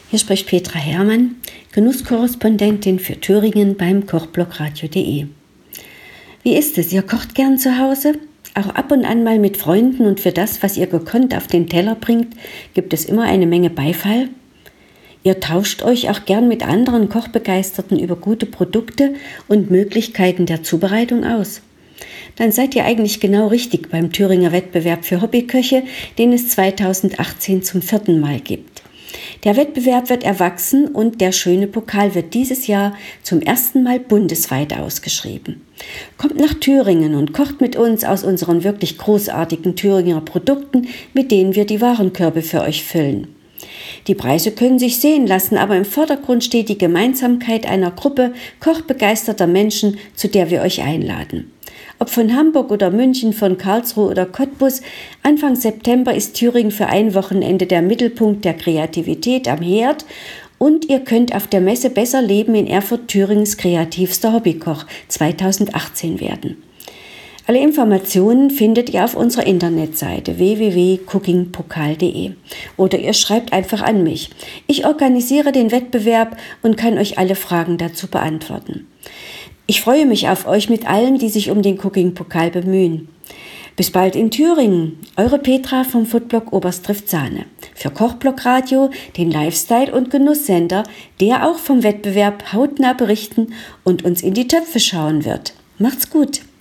Hier spricht Petra Hermann, Genusskorrespondentin für Thüringen beim Kochblog Radio.de. Wie ist es? Ihr kocht gern zu Hause? Auch ab und an mal mit Freunden, und für das, was ihr gekonnt auf den Teller bringt, gibt es immer eine Menge Beifall? Ihr tauscht euch auch gern mit anderen Kochbegeisterten über gute Produkte und Möglichkeiten der Zubereitung aus? Dann seid ihr eigentlich genau richtig beim Thüringer Wettbewerb für Hobbyköche, den es 2018 zum 4. Mal gibt. Der Wettbewerb wird erwachsen und der schöne Pokal wird dieses Jahr zum ersten Mal bundesweit ausgeschrieben. Kommt nach Thüringen und kocht mit uns aus unseren wirklich großartigen Thüringer Produkten, mit denen wir die Warenkörbe für euch füllen. Die Preise können sich sehen lassen, aber im Vordergrund steht die Gemeinsamkeit einer Gruppe kochbegeisterter Menschen, zu der wir euch einladen. Ob von Hamburg oder München, von Karlsruhe oder Cottbus, Anfang September ist Thüringen für ein Wochenende der Mittelpunkt der Kreativität am Herd und ihr könnt auf der Messe Besser Leben in Erfurt Thüringens kreativster Hobbykoch 2018 werden. Alle Informationen findet ihr auf unserer Internetseite www.cookingpokal.de oder ihr schreibt einfach an mich. Ich organisiere den Wettbewerb und kann euch alle Fragen dazu beantworten. Ich freue mich auf euch mit allen, die sich um den Cooking-Pokal bemühen. Bis bald in Thüringen. Eure Petra vom Foodblog Oberst trifft Sahne. Für Kochblog Radio, den Lifestyle- und Genusssender, der auch vom Wettbewerb hautnah berichten und uns in die Töpfe schauen wird. Macht's gut!